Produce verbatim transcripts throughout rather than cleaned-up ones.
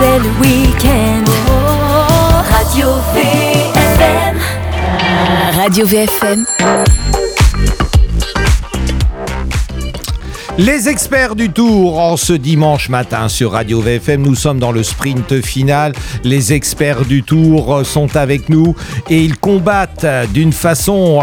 c'est le week-end. Radio V F M. Radio V F M. Les experts du Tour en ce dimanche matin sur Radio V F M. Nous sommes dans le sprint final. Les experts du Tour sont avec nous et ils combattent d'une façon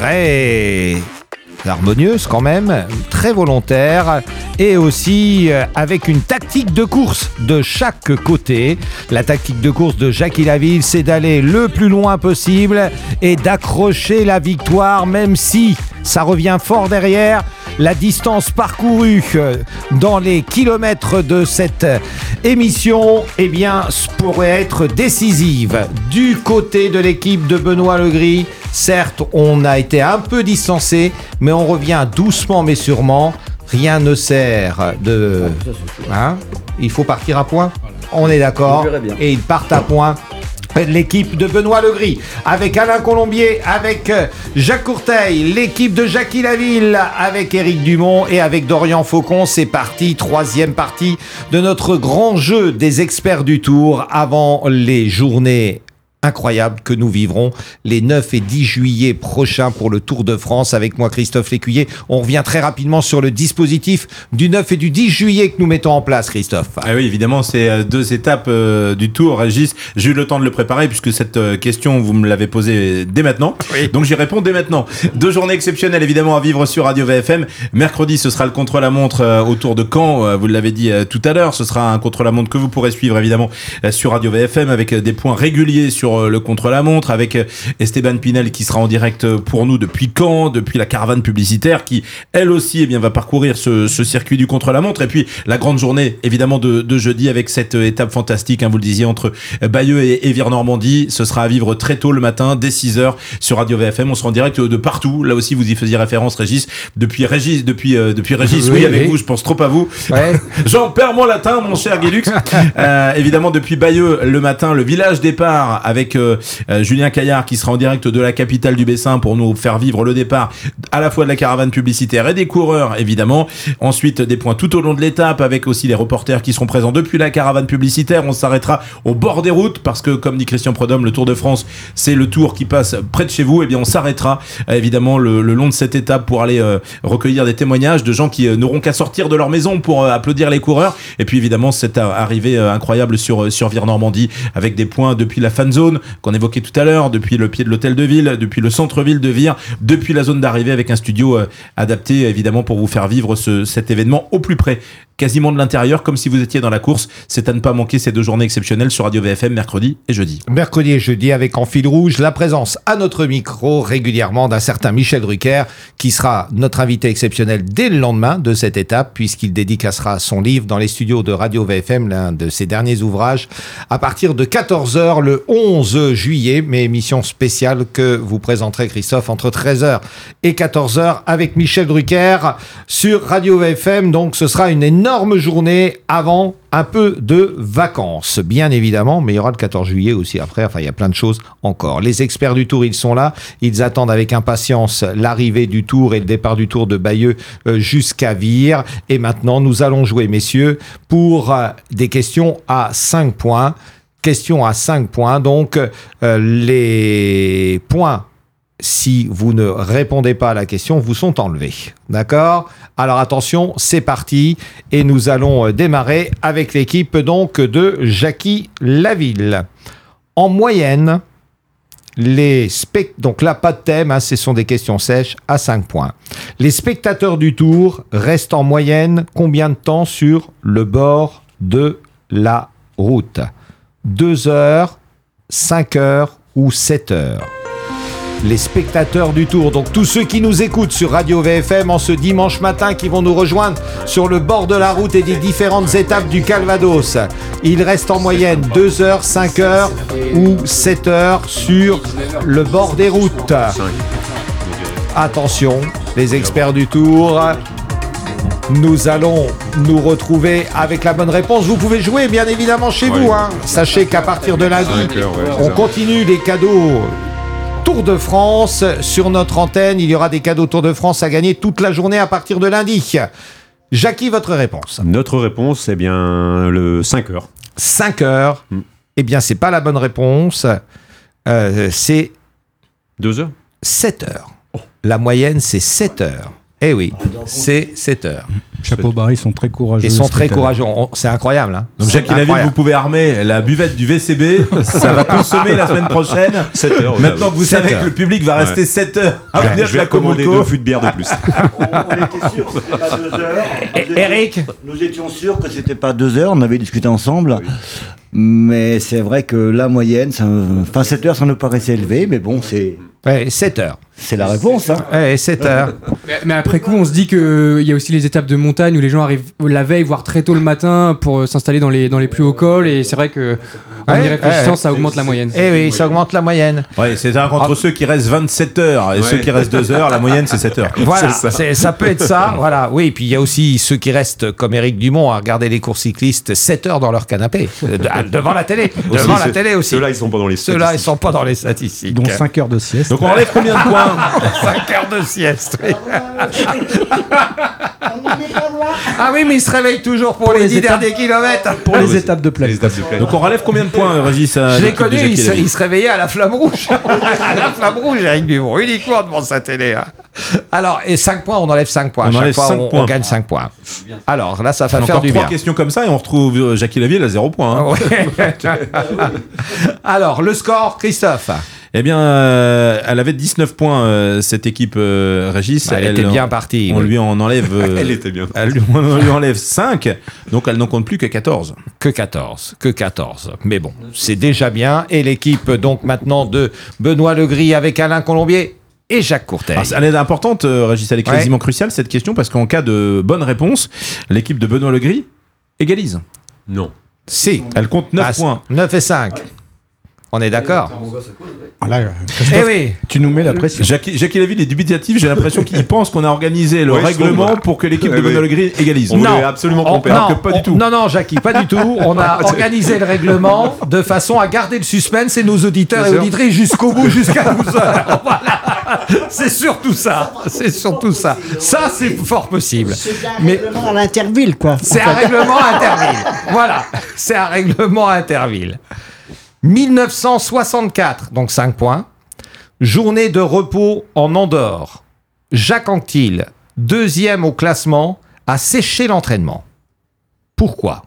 très harmonieuse quand même, très volontaire et aussi avec une tactique de course de chaque côté. La tactique de course de Jackie Laville, c'est d'aller le plus loin possible et d'accrocher la victoire, même si ça revient fort derrière. La distance parcourue dans les kilomètres de cette émission, eh bien, pourrait être décisive. Du côté de l'équipe de Benoît Legris, certes, on a été un peu distancé, mais on revient doucement mais sûrement. Rien ne sert de... Hein ? Il faut partir à point ? On est d'accord ? Et ils partent à point. L'équipe de Benoît Legris, avec Alain Colombier, avec Jacques Courteil, l'équipe de Jackie Laville, avec Éric Dumont et avec Dorian Faucon. C'est parti, troisième partie de notre grand jeu des experts du Tour avant les journées incroyable que nous vivrons les neuf et dix juillet prochains pour le Tour de France. Avec moi, Christophe Lécuyer. On revient très rapidement sur le dispositif du neuf et du dix juillet que nous mettons en place, Christophe. Ah oui, évidemment, c'est deux étapes euh, du Tour. Régis, j'ai eu le temps de le préparer puisque cette euh, question, vous me l'avez posée dès maintenant. Oui. Donc j'y réponds dès maintenant. Deux journées exceptionnelles, évidemment, à vivre sur Radio V F M. Mercredi, ce sera le contre-la-montre euh, au Tour de Caen. Euh, vous l'avez dit euh, tout à l'heure. Ce sera un contre-la-montre que vous pourrez suivre, évidemment, euh, sur Radio V F M avec euh, des points réguliers sur le contre-la-montre, avec Esteban Pinel qui sera en direct pour nous depuis Caen, depuis la caravane publicitaire qui, elle aussi, eh bien, va parcourir ce, ce circuit du contre-la-montre. Et puis, la grande journée, évidemment, de, de jeudi avec cette étape fantastique, hein, vous le disiez, entre Bayeux et Évire-Normandie. Ce sera à vivre très tôt le matin, dès six heures, sur Radio V F M. On sera en direct de partout. Là aussi, vous y faisiez référence, Régis. Depuis Régis, depuis, euh, depuis Régis, oui, oui avec oui. vous, je pense trop à vous. Ouais. J'en perds mon latin, mon cher Guilux. euh, évidemment, depuis Bayeux, le matin, le village départ avec euh, Euh, Julien Caillard qui sera en direct de la capitale du Bessin pour nous faire vivre le départ à la fois de la caravane publicitaire et des coureurs, évidemment. Ensuite, des points tout au long de l'étape avec aussi les reporters qui seront présents depuis la caravane publicitaire. On s'arrêtera au bord des routes parce que, comme dit Christian Prudhomme, le Tour de France, c'est le tour qui passe près de chez vous. Et eh bien, on s'arrêtera euh, évidemment le, le long de cette étape pour aller euh, recueillir des témoignages de gens qui euh, n'auront qu'à sortir de leur maison pour euh, applaudir les coureurs. Et puis, évidemment, cette arrivée euh, incroyable sur, euh, sur Vire-Normandie avec des points depuis la fan zone qu'on évoquait tout à l'heure, depuis le pied de l'hôtel de ville, depuis le centre-ville de Vire, depuis la zone d'arrivée avec un studio euh, adapté évidemment pour vous faire vivre ce, cet événement au plus près, quasiment de l'intérieur, comme si vous étiez dans la course. C'est à ne pas manquer ces deux journées exceptionnelles sur Radio V F M mercredi et jeudi. Mercredi et jeudi avec en fil rouge la présence à notre micro régulièrement d'un certain Michel Drucker qui sera notre invité exceptionnel dès le lendemain de cette étape puisqu'il dédicacera son livre dans les studios de Radio V F M, l'un de ses derniers ouvrages, à partir de quatorze heures le onze juillet, mais émission spéciale que vous présenterez, Christophe, entre treize heures et quatorze heures avec Michel Drucker sur Radio V F M. Donc ce sera une énorme journée avant un peu de vacances, bien évidemment, mais il y aura le quatorze juillet aussi après. Enfin, il y a plein de choses encore. Les experts du Tour, ils sont là. Ils attendent avec impatience l'arrivée du Tour et le départ du Tour de Bayeux jusqu'à Vire. Et maintenant, nous allons jouer, messieurs, pour des questions à cinq points. Question à cinq points. Donc, euh, les points, si vous ne répondez pas à la question, vous sont enlevés. D'accord ? Alors attention, c'est parti. Et nous allons démarrer avec l'équipe donc de Jackie Laville. En moyenne, les spect... donc là, pas de thème, hein, ce sont des questions sèches à cinq points. Les spectateurs du Tour restent en moyenne combien de temps sur le bord de la route ? deux heures, cinq heures ou sept heures. Les spectateurs du Tour, donc tous ceux qui nous écoutent sur Radio V F M en ce dimanche matin, qui vont nous rejoindre sur le bord de la route et des différentes étapes du Calvados. Il reste en moyenne deux heures, cinq heures ou sept heures sur le bord des routes. Attention, les experts du Tour, nous allons nous retrouver avec la bonne réponse. Vous pouvez jouer bien évidemment chez ouais. vous. Hein. Sachez qu'à partir de lundi, ouais, on continue les cadeaux Tour de France sur notre antenne. Il y aura des cadeaux Tour de France à gagner toute la journée à partir de lundi. Jackie, votre réponse ? Notre réponse, c'est bien le cinq heures. cinq heures. Mm. Eh bien, c'est pas la bonne réponse. Euh, c'est... deux heures sept heures. Oh. La moyenne, c'est sept heures. Eh oui, c'est sept heures. Chapeau bas, ils sont très courageux. Ils sont très courageux. On, c'est incroyable. Hein. Donc, Jackie Laville, vous pouvez armer la buvette du V C B. Ça va consommer la semaine prochaine. sept heures. Maintenant que vous savez heures. que le public va rester ouais. sept heures à ouais, venir de la commander deux fûts de bière de plus. on, on était sûr que c'était pas deux heures. Nous Eric étions, nous étions sûrs que c'était pas deux heures. On avait discuté ensemble. Oui. Mais c'est vrai que la moyenne, ça, enfin sept heures, ça nous paraissait élevé. Mais bon, c'est... Ouais, sept heures. C'est la réponse, hein. Ouais, sept heures. mais, mais après coup, on se dit qu'il y a aussi les étapes de montagne où les gens arrivent la veille, voire très tôt le matin, pour s'installer dans les, dans les plus hauts cols. Et c'est vrai que, en y réfléchissant, ouais, ça augmente la moyenne. Eh oui, ça augmente la moyenne. Ouais, c'est un entre ah. ceux qui restent vingt-sept heures et ouais. ceux qui restent deux heures, la moyenne c'est sept heures. Voilà, c'est ça. C'est, ça peut être ça. Voilà, oui. Puis il y a aussi ceux qui restent, comme Éric Dumont, à regarder les courses cyclistes sept heures dans leur canapé, devant la télé. Devant la télé aussi. Ceux-là, ils sont pas dans les statistiques. Ceux-là, ils sont pas dans les statistiques. Donc cinq heures de sieste. Donc on enlève combien de points? cinq heures de sieste, oui. Ah oui, mais il se réveille toujours pour, pour les dix derniers kilomètres. Pour les, étapes de plaine. Donc on relève combien de points, Régis? Je l'ai connu, il se, il se réveillait à la flamme rouge. À la flamme rouge, avec du bruit, uniquement devant sa télé. Hein. Alors, et cinq points, on enlève cinq points. On à chaque fois, on, on gagne cinq points. Alors là, ça va faire du bien. Trois questions comme ça et on retrouve Jackie Laville à zéro point. Hein. Ouais. Alors, le score, Christophe? Eh bien, euh, elle avait dix-neuf points, euh, cette équipe euh, Régis. Bah, elle, elle était bien partie. On oui. lui en enlève... Euh, elle était bien elle, on lui enlève cinq, donc elle n'en compte plus que quatorze. Que quatorze, que quatorze. Mais bon, c'est déjà bien. Et l'équipe, donc, maintenant, de Benoît Legris avec Alain Colombier et Jacques Courteil. Alors, elle est importante, euh, Régis, elle est quasiment ouais. cruciale, cette question, parce qu'en cas de bonne réponse, l'équipe de Benoît Legris égalise. Non. Si. Elle compte neuf ah, points. neuf et cinq. On est d'accord. Ah là, eh oui. Tu nous mets la pression. Jackie, Jackie Laville est dubitatif. J'ai l'impression qu'il pense qu'on a organisé le oui, règlement pour que l'équipe de Benoît Legris égalise. On voulait absolument tromper. Non, que pas du tout. non, non, Jackie, pas du tout. On a organisé le règlement de façon à garder le suspense et nos auditeurs et auditrices jusqu'au bout, jusqu'à douze heures. Voilà. C'est surtout ça. C'est surtout ça. Ça, c'est fort possible. C'est un Mais règlement à l'interville, quoi. C'est un règlement interville. Voilà. C'est un règlement interville. dix-neuf cent soixante-quatre, donc cinq points. Journée de repos en Andorre. Jacques Anquetil, deuxième au classement, a séché l'entraînement. Pourquoi?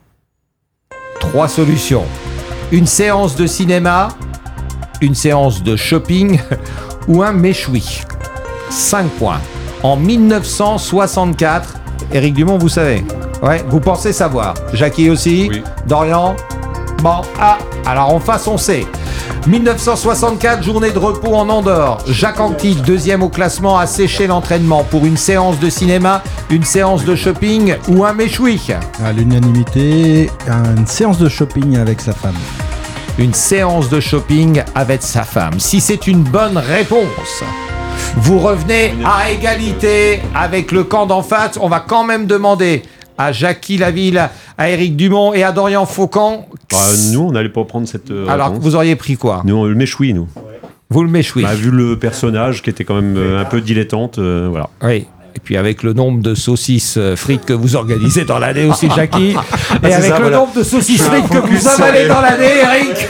Trois solutions. Une séance de cinéma, une séance de shopping ou un méchoui. cinq points. En dix-neuf cent soixante-quatre, Éric Dumont, vous savez. Ouais, vous pensez savoir. Jackie aussi. Oui. Dorian. Bon, ah, alors en face, on sait. dix-neuf cent soixante-quatre, journée de repos en Andorre. Jacques Anquetil, deuxième au classement, a séché l'entraînement pour une séance de cinéma, une séance de shopping ou un méchoui. À l'unanimité, une séance de shopping avec sa femme. Une séance de shopping avec sa femme. Si c'est une bonne réponse, vous revenez à égalité avec le camp d'en face. On va quand même demander à Jackie Laville, à Éric Dumont et à Dorian Faucan. Bah, nous, on n'allait pas prendre cette euh, Alors, réponse. Vous auriez pris quoi? Nous, on le méchoui, nous. Vous le méchoui. Bah, vu le personnage qui était quand même euh, un peu dilettante, euh, voilà. Oui. Et puis avec le nombre de saucisses euh, frites que vous organisez dans l'année aussi, Jackie. Et ah, avec ça, le voilà. nombre de saucisses frites que vous avalez dans l'année, Eric.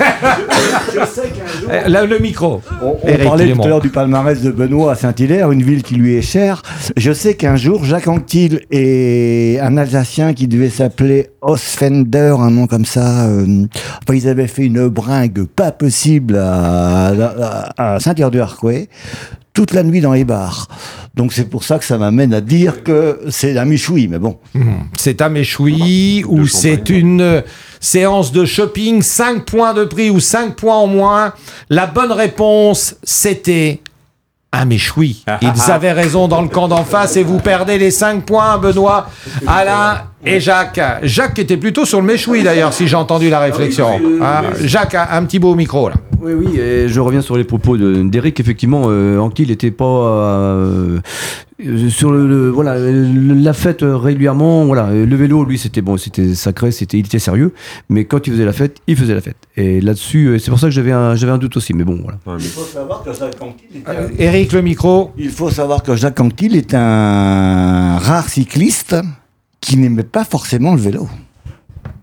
Là, le micro. On, on Eric, parlait tout à l'heure du palmarès de Benoît à Saint-Hilaire, une ville qui lui est chère. Je sais qu'un jour, Jacques Anquetil et un Alsacien qui devait s'appeler Osfender, un nom comme ça, euh, enfin, ils avaient fait une bringue pas possible à, à, à Saint-Hilaire-du-Harcouët, toute la nuit dans les bars. Donc c'est pour ça que ça m'amène à dire que c'est un méchoui, mais bon. Mmh. C'est un méchoui ou de c'est champagne. une euh, séance de shopping, cinq points de prix ou cinq points en moins. La bonne réponse, c'était un méchoui. Ils avaient raison dans le camp d'en face et vous perdez les cinq points, Benoît, Alain et Jacques. Jacques était plutôt sur le méchoui d'ailleurs, si j'ai entendu la réflexion. Ah oui, oui, hein oui. Jacques, un petit mot au micro là. Oui, oui, et je reviens sur les propos de, d'Éric. Effectivement, euh, Anquetil n'était pas euh, sur le, le voilà le, la fête euh, régulièrement. Voilà, le vélo, lui, c'était bon, c'était sacré, c'était, il était sérieux. Mais quand il faisait la fête, il faisait la fête. Et là-dessus, euh, c'est pour ça que j'avais un, j'avais un doute aussi. Mais bon, voilà. Il faut savoir que Jacques Anquetil est un... Euh, Éric, le micro. Il faut savoir que Jacques Anquetil est un rare cycliste qui n'aimait pas forcément le vélo.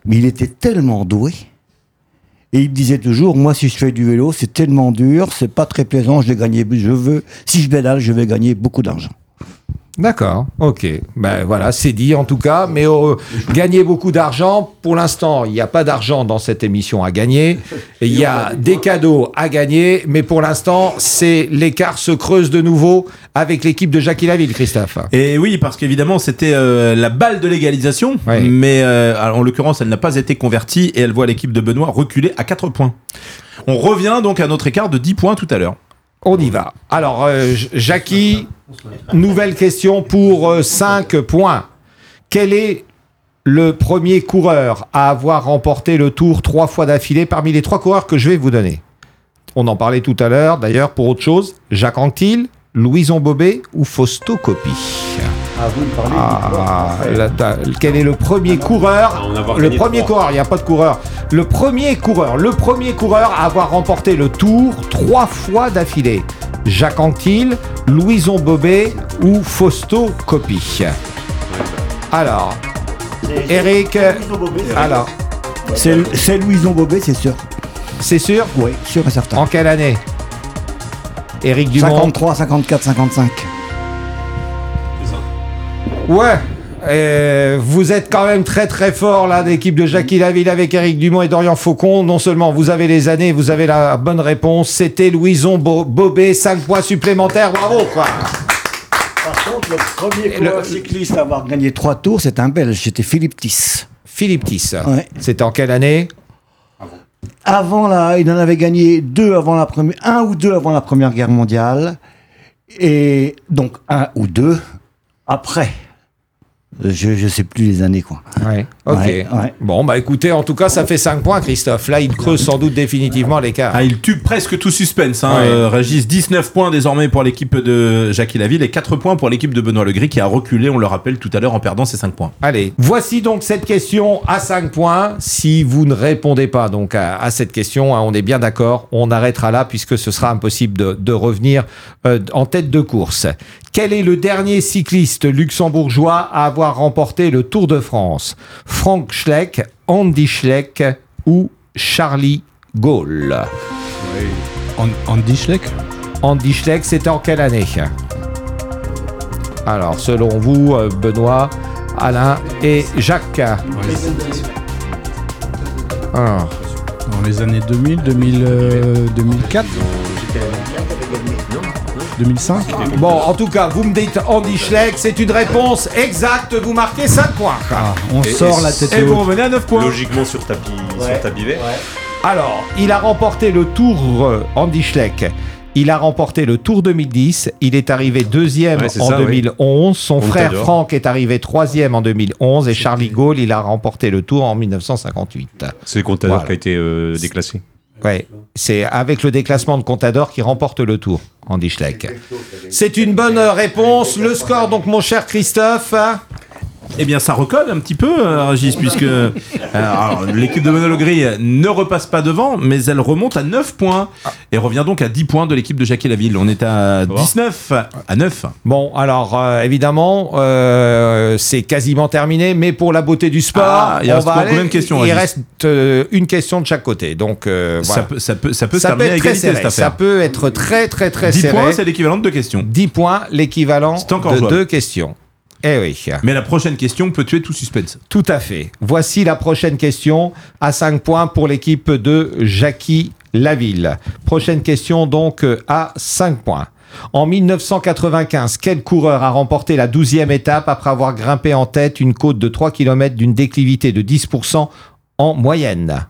Mais il était tellement doué. Et il me disait toujours, moi, si je fais du vélo, c'est tellement dur, c'est pas très plaisant, je vais gagner, je veux, si je pédale, je vais gagner beaucoup d'argent. D'accord, ok. Ben voilà, c'est dit en tout cas. Mais euh, gagner beaucoup d'argent, pour l'instant, il n'y a pas d'argent dans cette émission à gagner. Il y a des cadeaux à gagner, mais pour l'instant, c'est l'écart se creuse de nouveau avec l'équipe de Jackie Laville, Christophe. Et oui, parce qu'évidemment, c'était euh, la balle de l'égalisation, Oui. mais euh, en l'occurrence, elle n'a pas été convertie et elle voit l'équipe de Benoît reculer à quatre points. On revient donc à notre écart de dix points tout à l'heure. On y va. Alors, euh, Jackie, nouvelle question pour euh, cinq points. Quel est le premier coureur à avoir remporté le Tour trois fois d'affilée parmi les trois coureurs que je vais vous donner? On en parlait tout à l'heure, d'ailleurs, pour autre chose. Jacques Anquetil, Louison Bobet ou Fausto Coppi? À vous de parler. Ah, là, t'as- quel est le premier coureur? En avoir Le gagné premier trois. coureur, il n'y a pas de coureur. Le premier coureur, le premier coureur à avoir remporté le Tour trois fois d'affilée. Jacques Anquetil, Louison Bobet ou Fausto Coppi? Alors, Eric, alors, C'est, c'est Louison Bobet, c'est sûr. c'est sûr? Oui, sûr et certain. En quelle année? Éric Dumont. cinquante-trois, cinquante-quatre, cinquante-cinq. Ouais. Euh, vous êtes quand même très très fort là, l'équipe de Jackie Laville avec Éric Dumont et Dorian Faucon. Non seulement vous avez les années, vous avez la bonne réponse. C'était Louison Bo- Bobet, cinq points supplémentaires. Bravo quoi. Par contre, le premier Le- coureur cycliste à avoir gagné trois tours, c'est un Belge, c'était Philippe Tiss. Philippe Tiss. Ouais. C'était en quelle année? Avant la, il en avait gagné deux avant la première, un ou deux avant la Première Guerre mondiale, et donc un ou deux après. Je je sais plus les années quoi. Ouais. Ok. Ouais, ouais. Bon bah écoutez, en tout cas ça fait cinq points Christophe. Là il creuse sans doute définitivement l'écart. Ah, il tue presque tout suspense, hein, Ouais. euh, Régis. dix-neuf points désormais pour l'équipe de Jackie Laville et quatre points pour l'équipe de Benoît Legris qui a reculé, on le rappelle tout à l'heure, en perdant ses cinq points. Allez, voici donc cette question à cinq points. Si vous ne répondez pas donc à, à cette question, hein, on est bien d'accord, on arrêtera là puisque ce sera impossible de, de revenir euh, en tête de course. Quel est le dernier cycliste luxembourgeois à avoir remporté le Tour de France? Frank Schleck, Andy Schleck ou Charlie Gaulle? An- Andy Schleck. Andy Schleck, c'était en quelle année? Alors, selon vous, euh, Benoît, Alain et Jacques. Alors, Dans les années deux mille, deux mille, euh, deux mille quatre, deux mille cinq. bon, en tout cas, vous me dites Andy Schleck, c'est une réponse exacte, vous marquez cinq points. Ah, on sort la tête Et vous haute. revenez à neuf points. Logiquement sur tapis, sur tapis vert. Alors, il a remporté le Tour euh, Andy Schleck. Il a remporté le Tour deux mille dix. Il est arrivé deuxième Ouais, c'est en ça, deux mille onze. Son Contador. frère Franck est arrivé troisième en deux mille onze. Et Charlie Gaulle, il a remporté le Tour en mille neuf cent cinquante-huit. C'est le Contador Voilà. qui a été euh, déclassé. Ouais, c'est avec le déclassement de Contador qui remporte le Tour, Andy Schleck. C'est une bonne réponse. Le score, donc, mon cher Christophe. Eh bien, ça recolle un petit peu, euh, Régis, puisque euh, alors, l'équipe de Benoît Legris ne repasse pas devant, mais elle remonte à neuf points et revient donc à dix points de l'équipe de Jackie Laville. On est à dix-neuf, à neuf. Bon, alors, euh, évidemment, euh, c'est quasiment terminé, mais pour la beauté du sport, Ah, il on reste va encore aller- combien de questions, il Régis reste euh, une question de chaque côté. Donc, euh, Ça voilà. peut, ça peut, ça peut se Ça peut terminer à être très égalité, serré. cette Ça affaire. peut être très, très, très dix serré. points, c'est l'équivalent de deux questions. dix points, l'équivalent C'est encore de jouable. deux questions. Eh oui. Mais la prochaine question peut tuer tout suspense. Tout à fait. Voici la prochaine question à cinq points pour l'équipe de Jackie Laville. Prochaine question donc euh, à cinq points. En mille neuf cent quatre-vingt-quinze, quel coureur a remporté la douzième étape après avoir grimpé en tête une côte de trois kilomètres d'une déclivité de dix pour cent en moyenne?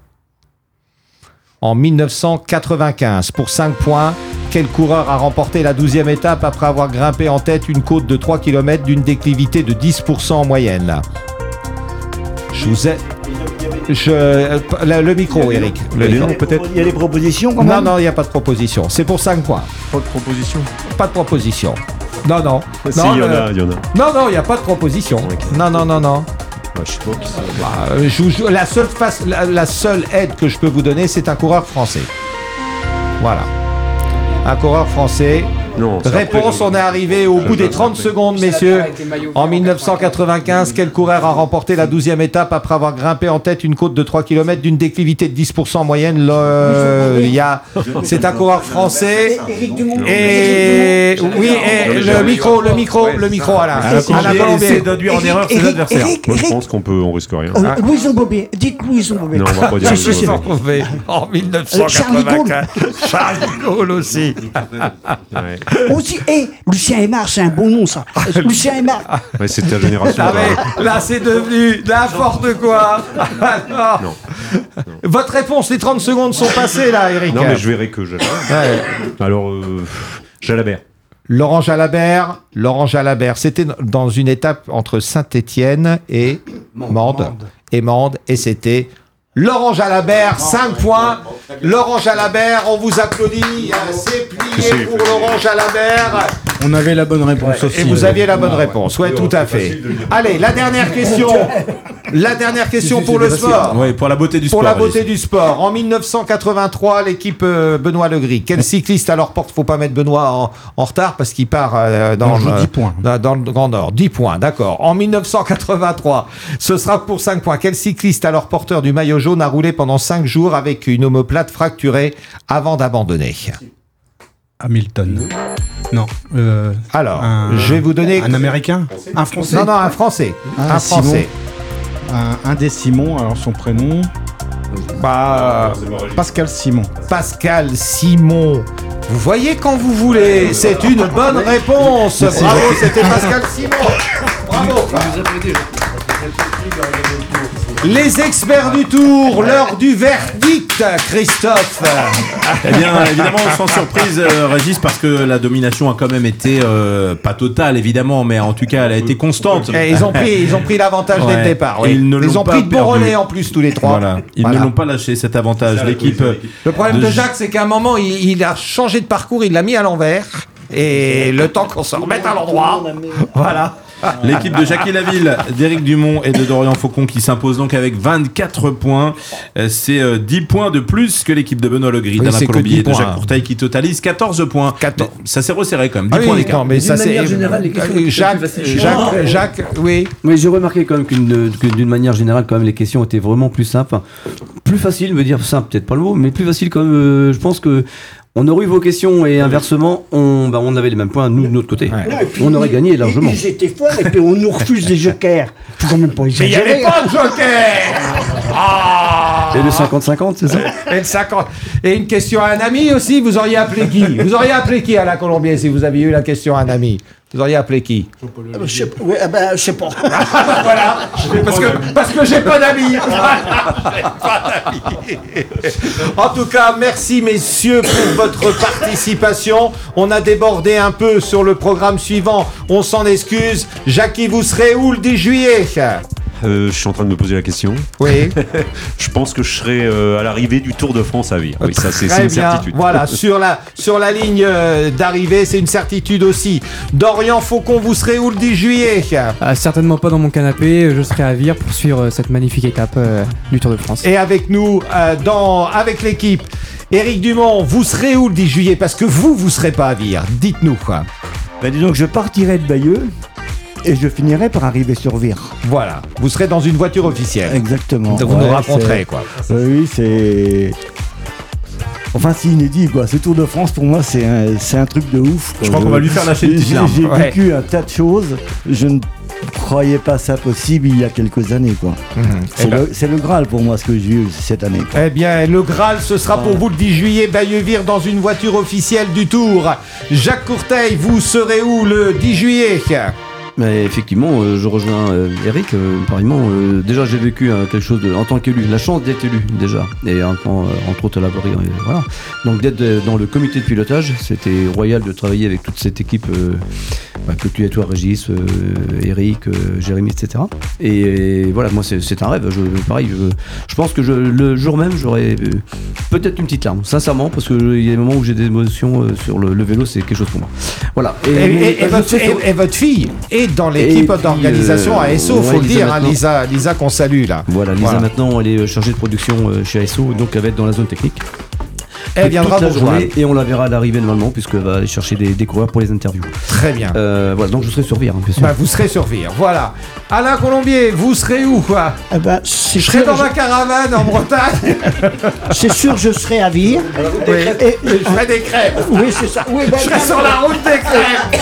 En mille neuf cent quatre-vingt-quinze, pour cinq points, quel coureur a remporté la douzième étape après avoir grimpé en tête une côte de trois kilomètres d'une déclivité de dix pour cent en moyenne? Je vous ai... Je... euh, Le, le micro, Eric. Le Les micro. noms, peut-être. Il y a des propositions quand Non, même. non, il n'y a pas de proposition. C'est pour cinq points. Pas de proposition. Pas de proposition. Non, non. Si, non, il y en le- a, il y en a. Non, non, il n'y a pas de proposition. Ok. Non, non, non, non. Bah, je sais pas qui c'est. Bah, euh, je vous jure, la, seule face, la, la seule aide que je peux vous donner, c'est un coureur français. Voilà. Un coureur français. Non, c'est Réponse, après, on est arrivé au bout des trente secondes, messieurs. En mille neuf cent quatre-vingt-quinze, quel coureur a remporté la douzième étape après avoir grimpé en tête une côte de trois kilomètres d'une déclivité de dix pour cent moyenne? Le- il y a, c'est un coureur français. Et oui, et le micro, le micro, le micro, Alain. Un Colombier essaie d'induire en erreur ses adversaires. Moi, je pense qu'on peut, on risque rien. Euh, Louison Bobet, dites Louison Bobet. Non, on va pas dire. Si, si, si. Retrouvé en mille neuf cent quatre-vingt-quinze. Charles de Gaulle aussi. Ouais. Aussi, et Lucien Aymar, c'est un bon nom ça. Lucien Aymar. Ouais, c'est ta génération. Ah quand même. mais là c'est devenu n'importe quoi. Non. Votre réponse, les trente secondes sont passées là, Eric. Non, mais je verrai que Jalabert. Ouais. Alors, euh, Jalabert. Laurent Jalabert, Laurent Jalabert, c'était dans une étape entre Saint-Étienne et Mende, et Mende, et c'était Laurent Jalabert, cinq points. Laurent Jalabert, on vous applaudit. C'est plié pour Laurent Jalabert. On avait la bonne réponse aussi. Et vous ouais. aviez la bonne réponse, ouais, tout à fait. Allez, la dernière question. La dernière question pour le sport. Oui, pour la beauté du Pour sport. la beauté Régis. du sport. En mille neuf cent quatre-vingt-trois, l'équipe euh, Benoît Legris. Quel cycliste à leur porte? Faut pas mettre Benoît en, en retard parce qu'il part euh, dans, On joue le, dix points. dans, dans le Grand Nord. dix points, d'accord. En mille neuf cent quatre-vingt-trois, ce sera pour cinq points. Quel cycliste à leur porteur du maillot jaune a roulé pendant cinq jours avec une omoplate fracturée avant d'abandonner? Hamilton. Non. euh, Alors, un- je vais vous donner... Un Américain. Un Français. Non, non, un Français. Ah, un Français. Un, un des Simon, alors son prénom. Bah, Pascal Simon. Pascal Simon. Vous voyez quand vous voulez. C'est une bonne réponse. Bravo, c'était Pascal Simon. Bravo. Les experts du tour, l'heure du verdict, Christophe. Eh bien, évidemment, sans surprise, euh, Régis, parce que la domination a quand même été, euh, pas totale, évidemment, mais en tout cas, elle a été constante. Et ils ont pris, ils ont pris l'avantage dès le Ouais. départ. Et Oui. ils ne l'ont ont pas pris de bons perdu. relais en plus tous les trois. Voilà. Ils Voilà. ne l'ont pas lâché, cet avantage. L'équipe. euh, Le problème de Jacques, c'est qu'à un moment, il, il a changé de parcours, il l'a mis à l'envers. Et le temps qu'on se remette à l'endroit. Voilà. L'équipe de Jackie Laville, d'Éric Dumont et de Dorian Faucon qui s'impose donc avec vingt-quatre points. Euh, C'est euh, dix points de plus que l'équipe de Benoît Legris, Oui, d'Alain c'est que Colombier dix et de points. Jacques Courteil qui totalise quatorze points. quatorze. Mais ça s'est resserré quand même, dix Ah points oui, d'écart. non, mais ça D'une c'est. manière générale, les questions Euh, étaient Jacques, plus faciles. Jacques, Jacques, oui. Mais j'ai remarqué quand même qu'une, que d'une manière générale, quand même, les questions étaient vraiment plus simples. Enfin, plus facile, me dire simple, peut-être pas le mot, mais plus facile quand même. euh, je pense que on aurait eu vos questions et inversement, on, bah, on avait les mêmes points, nous, de notre côté. Ouais, et puis, On aurait gagné largement. Ils étaient forts et puis on nous refuse des jokers. Faut quand même pas Mais il n'y exagérer. avait pas de joker. Ah. Et le cinquante cinquante, c'est ça? Et le cinquante. Et une question à un ami aussi, vous auriez appelé qui? Vous auriez appelé qui à la Colombier si vous aviez eu la question à un ami? Vous auriez appelé qui? Euh, Je sais pas. Ouais, ah ben, je sais pas. Voilà, parce que, parce que j'ai pas d'amis. J'ai pas d'amis. En tout cas, merci messieurs pour votre participation. On a débordé un peu sur le programme suivant. On s'en excuse. Jackie, vous serez où le dix juillet? Euh, je suis en train de me poser la question. Oui. Je pense que je serai euh, à l'arrivée du Tour de France à Vire. Oui, ça c'est, Très c'est une bien. certitude. Voilà, sur la, sur la ligne euh, d'arrivée, c'est une certitude aussi. Dorian Faucon, vous serez où le dix juillet? Ah, certainement pas dans mon canapé, je serai à Vire pour suivre euh, cette magnifique étape euh, du Tour de France. Et avec nous, euh, dans, avec l'équipe, Éric Dumont, vous serez où le dix juillet? Parce que vous, vous serez pas à Vire. Dites-nous quoi. Ben, disons que je partirai de Bayeux et je finirai par arriver sur Vire. Voilà, vous serez dans une voiture officielle. Exactement. Vous Ouais, nous raconterez c'est- quoi. Oui, c'est. Enfin, c'est inédit, quoi. Ce Tour de France, pour moi, c'est un, c'est un truc de ouf. Je crois qu'on va lui faire lâcher une petite J'ai larme. j'ai Ouais. vécu un tas de choses. Je ne croyais pas ça possible il y a quelques années, quoi. C'est Eh ben- le, c'est le Graal pour moi, ce que j'ai eu cette année, quoi. Eh bien, le Graal, ce sera pour vous le dix juillet, Bayeux-Vire, dans une voiture officielle du Tour. Jacques Courteil, vous serez où le dix juillet? Mais effectivement, euh, je rejoins euh, Eric, euh, pareillement. euh, déjà, j'ai vécu euh, quelque chose de, en tant qu'élu, la chance d'être élu déjà, et en, en- entre autres à la Voirie, euh, voilà. Donc d'être euh, dans le comité de pilotage, c'était royal de travailler avec toute cette équipe, euh, bah, que tu es toi, Régis, euh, Eric, euh, Jérémy, et cetera. Et, et voilà, moi c'est, c'est un rêve. Je, pareil, je, je pense que je, le jour même, j'aurais euh, peut-être une petite larme, sincèrement, parce qu'il y a des moments où j'ai des émotions euh, sur le, le vélo, c'est quelque chose pour moi. Voilà. Et, et- et euh, votre, je sais- et- et votre fille est dans l'équipe Et puis, d'organisation euh, A S O, ouais, faut le Lisa dire, hein, maintenant. Lisa, Lisa qu'on salue là. Voilà, Lisa Voilà. maintenant, elle est chargée de production euh, chez A S O, donc elle va être dans la zone technique. Elle viendra toute la vous journée rejoindre. et on la verra à l'arrivée normalement puisqu'elle va aller chercher des, des coureurs pour les interviews. Très bien. Euh, voilà, donc je serai sur Vire, hein, bien sûr. Bah, vous serez sur Vire, voilà. Alain Colombier, vous serez où quoi? Eh ben, c'est Je serai sûr, dans je- ma caravane en Bretagne. c'est sûr, je serai à Vire. Oui. Et- et- Je ferai des crêpes. oui, c'est ça. Oui, ben, Je serai sur la route des crêpes.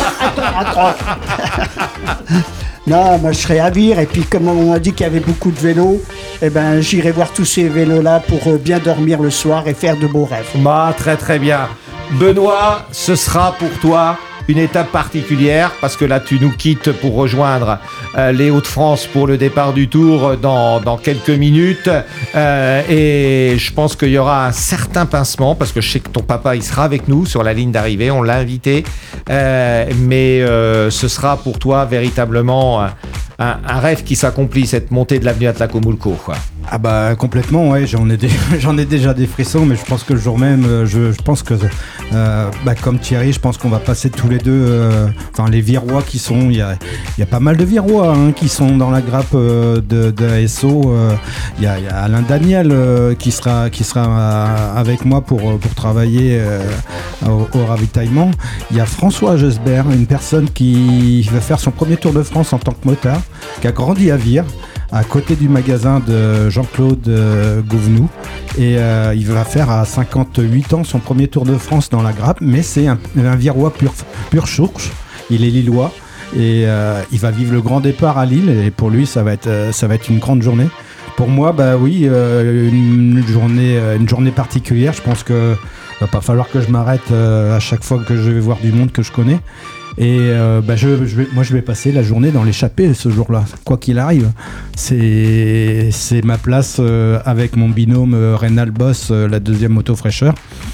non, moi, je serai à Vire. Et puis, comme on a dit qu'il y avait beaucoup de vélos, eh ben, j'irai voir tous ces vélos-là pour euh, bien dormir le soir et faire de beaux rêves. Bah, très très bien. Benoît, ce sera pour toi une étape particulière parce que là tu nous quittes pour rejoindre euh, les Hauts-de-France pour le départ du Tour dans, dans quelques minutes euh, et je pense qu'il y aura un certain pincement parce que je sais que ton papa il sera avec nous sur la ligne d'arrivée, on l'a invité euh, mais euh, ce sera pour toi véritablement un, un, un rêve qui s'accomplit, cette montée de l'avenue Atlacomulco quoi. Ah bah complètement, ouais, j'en ai, dé- j'en ai déjà des frissons, mais je pense que le jour même, euh, je, je pense que, euh, bah, comme Thierry, je pense qu'on va passer tous les deux, euh, enfin les Virois qui sont, il y a, il y a pas mal de Virois hein, qui sont dans la grappe euh, de, de A S O, euh, il y, a, il y a Alain Daniel euh, qui sera, qui sera euh, avec moi pour, pour travailler euh, au, au ravitaillement, il y a François Gesbert, une personne qui va faire son premier Tour de France en tant que motard, qui a grandi à Vire, à côté du magasin de Jean-Claude euh, Gouvenou et euh, il va faire à cinquante-huit ans son premier Tour de France dans la grappe, mais c'est un, un Virois pur, pur chourche, il est lillois et euh, il va vivre le grand départ à Lille et pour lui ça va être, euh, ça va être une grande journée. Pour moi, bah oui, euh, une, journée, une journée particulière, je pense que va pas falloir que je m'arrête euh, à chaque fois que je vais voir du monde que je connais. Et euh, bah je, je vais, moi je vais passer la journée dans l'échappée ce jour-là, quoi qu'il arrive. C'est, c'est ma place euh, avec mon binôme euh, Reynald Boss, euh, la deuxième moto fraîcheur.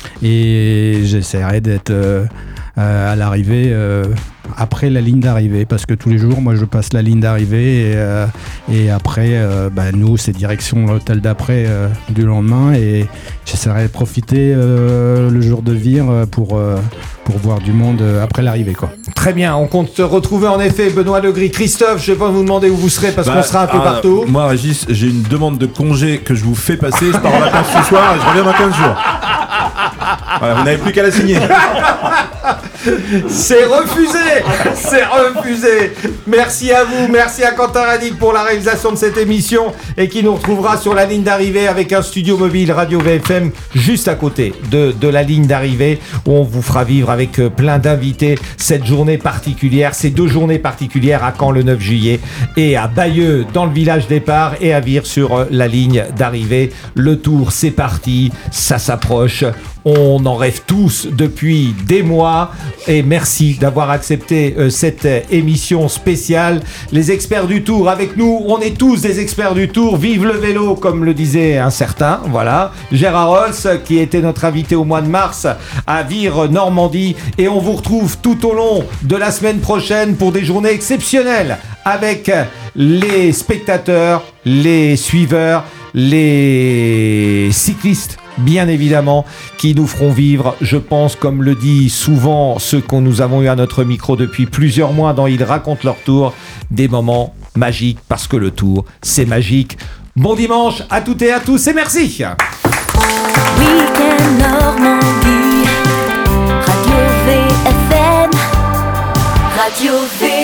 Et j'essaierai d'être euh, euh, à l'arrivée euh, après la ligne d'arrivée, parce que tous les jours moi je passe la ligne d'arrivée et, euh, et après euh, bah, nous c'est direction l'hôtel d'après euh, du lendemain et j'essaierai de profiter euh, le jour de Vire pour, euh, pour voir du monde euh, après l'arrivée quoi. Très bien, on compte te retrouver en effet, Benoît Legris. Christophe, je vais pas vous demander où vous serez parce Bah, qu'on sera un peu ah, partout. Moi, Régis, j'ai une demande de congé que je vous fais passer. Je pars en vacances ce soir et je reviens dans quinze jours. Voilà, vous n'avez plus qu'à la signer. C'est refusé, c'est refusé. Merci à vous, merci à Quentin Radic pour la réalisation de cette émission et qui nous retrouvera sur la ligne d'arrivée avec un studio mobile Radio V F M juste à côté de, de la ligne d'arrivée où on vous fera vivre avec plein d'invités cette journée particulière, ces deux journées particulières à Caen le neuf juillet et à Bayeux dans le village départ et à Vire sur la ligne d'arrivée. Le tour c'est parti, ça s'approche. On en rêve tous depuis des mois et merci d'avoir accepté euh, cette euh, émission spéciale. Les experts du Tour avec nous, on est tous des experts du Tour. Vive le vélo, comme le disait un certain, voilà. Gérard Rolls, qui était notre invité au mois de mars à Vire, Normandie. Et on vous retrouve tout au long de la semaine prochaine pour des journées exceptionnelles avec les spectateurs, les suiveurs, les cyclistes, bien évidemment, qui nous feront vivre, je pense, comme le dit souvent ceux que nous avons eu à notre micro depuis plusieurs mois dans Ils racontent leur tour, des moments magiques, parce que le tour, c'est magique. Bon dimanche à toutes et à tous et merci. Week-end Normandie, Radio V F M, Radio V